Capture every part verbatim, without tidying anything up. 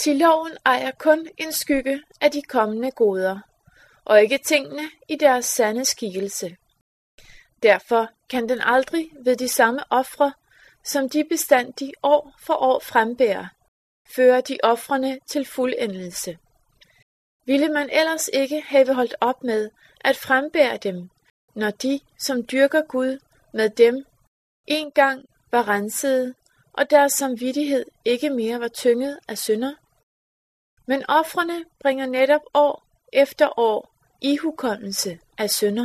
Til loven ejer kun en skygge af de kommende goder, og ikke tingene i deres sande skikkelse. Derfor kan den aldrig ved de samme ofre, som de bestandig år for år frembærer, føre de ofrene til fuldendelse. Ville man ellers ikke have holdt op med at frembære dem, når de, som dyrker Gud med dem, en gang var rensede, og deres samvittighed ikke mere var tynget af synder? Men ofrene bringer netop år efter år ihukommelse af synder.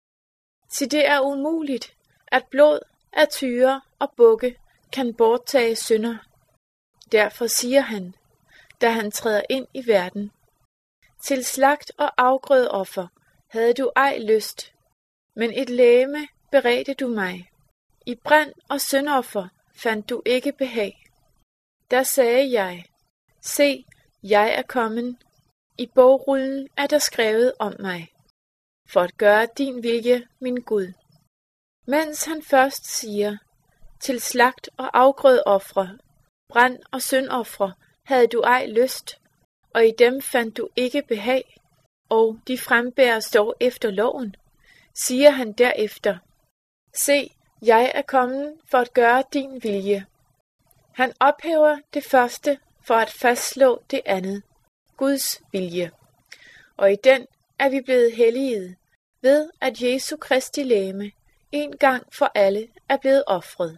Til det er umuligt, at blod af tyre og bukke kan borttage synder. Derfor siger han, da han træder ind i verden: til slagt og afgrødeoffer havde du ej lyst, men et legeme beredte du mig. I brand og syndoffer fandt du ikke behag. Der sagde jeg: se, jeg er kommen. I bogrullen er der skrevet om mig, for at gøre din vilje, min Gud. Mens han først siger: til slagt og afgrødeofre, brand og syndofre havde du ej lyst, og i dem fandt du ikke behag, og de frembæres dog efter loven, siger han derefter: se, jeg er kommet for at gøre din vilje. Han ophæver det første for at fastslå det andet, Guds vilje. Og i den er vi blevet helliget, ved at Jesu Kristi legeme en gang for alle er blevet ofret.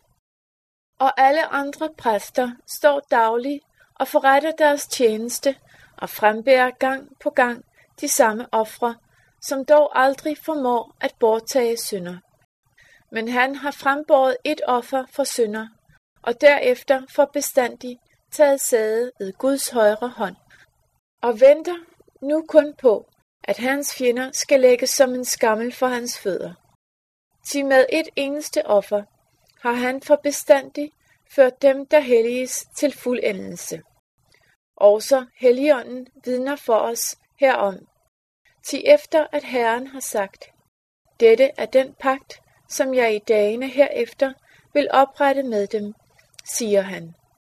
Og alle andre præster står dagligt og forretter deres tjeneste og frembærer gang på gang de samme ofre, som dog aldrig formår at borttage synder. Men han har frembåret et offer for synder, og derefter for bestandig taget sæde ved Guds højre hånd, og venter nu kun på, at hans fjender skal lægges som en skammel for hans fødder. Til med et eneste offer har han for bestandig ført dem, der helliges, til fuldendelse. Også Helligånden vidner for os herom. Til efter at Herren har sagt: dette er den pagt, som jeg i dagene herefter vil oprette med dem, siger han.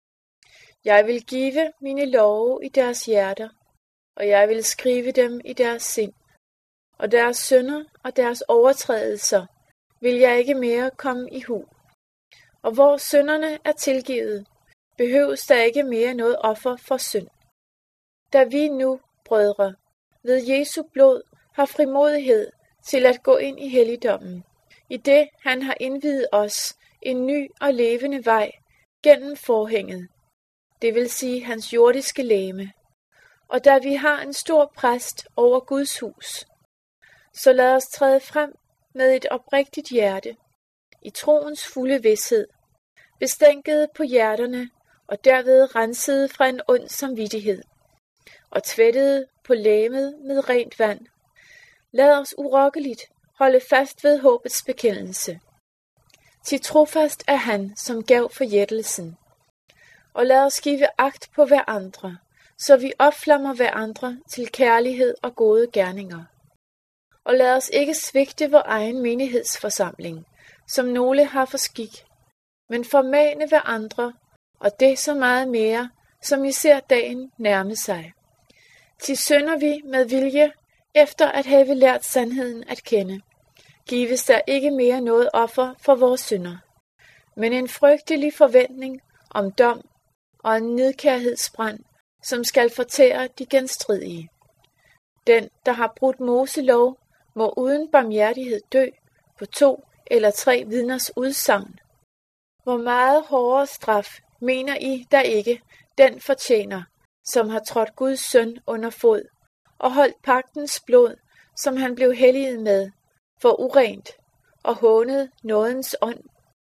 Jeg vil give mine love i deres hjerter, og jeg vil skrive dem i deres sind, og deres synder og deres overtrædelser vil jeg ikke mere komme i hu. Og hvor synderne er tilgivet, behøves der ikke mere noget offer for synd. Da vi nu, brødre, ved Jesu blod har frimodighed til at gå ind i helligdommen, i det han har indviet os en ny og levende vej gennem forhænget, det vil sige hans jordiske legeme. Og da vi har en stor præst over Guds hus, så lad os træde frem med et oprigtigt hjerte, i troens fulde vished, bestænket på hjerterne og derved renset fra en ond samvittighed, og tvættet på legemet med rent vand. Lad os urokkeligt holde fast ved håbets bekendelse. Til trofast er han, som gav forjættelsen. Og lad os give agt på hverandre, så vi opflammer hverandre til kærlighed og gode gerninger. Og lad os ikke svigte vor egen menighedsforsamling, som nogle har for skik, men formane hverandre, og det så meget mere, som I ser dagen nærme sig. Til synder vi med vilje, efter at have lært sandheden at kende, gives der ikke mere noget offer for vores synder, men en frygtelig forventning om dom og en nidkærhedsbrand, som skal fortære de genstridige. Den, der har brudt Moselov, må uden barmhjertighed dø på to eller tre vidners udsagn. Hvor meget hårdere straf mener I, der ikke den fortjener, som har trådt Guds søn under fod og holdt pagtens blod, som han blev helliget med, for urent og hånet nådens ånd?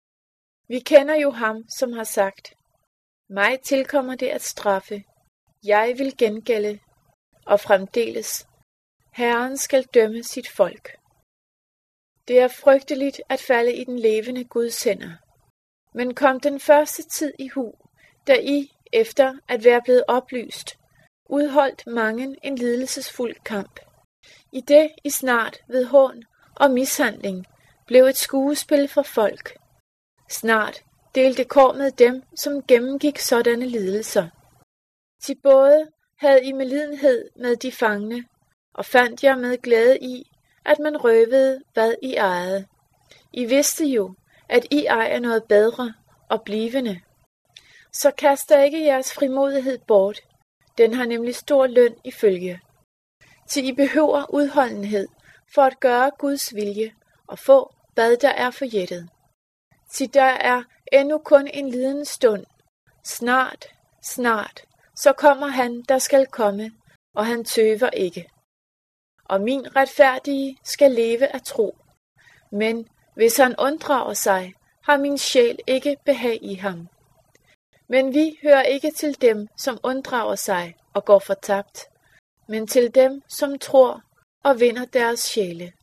Vi kender jo ham, som har sagt: mig tilkommer det at straffe, jeg vil gengælde, og fremdeles, Herren skal dømme sit folk. Det er frygteligt at falde i den levende Guds hænder. Men kom den første tid i hu, da I, efter at være blevet oplyst, udholdt mange en lidelsesfuld kamp. I det I snart ved hån og mishandling blev et skuespil for folk. Snart delte kår med dem, som gennemgik sådanne lidelser. Til både havde I medlidenhed med de fangne, og fandt jer med glæde i, at man røvede, hvad I ejede. I vidste jo, at I ejer noget bedre og blivende. Så kaster ikke jeres frimodighed bort, den har nemlig stor løn i følge. Til I behøver udholdenhed for at gøre Guds vilje og få, hvad der er forjættet. Til der er endnu kun en liden stund. Snart, snart, så kommer han, der skal komme, og han tøver ikke. Og min retfærdige skal leve af tro. Men hvis han unddrager sig, har min sjæl ikke behag i ham. Men vi hører ikke til dem, som unddrager sig og går fortabt, men til dem, som tror og vinder deres sjæle.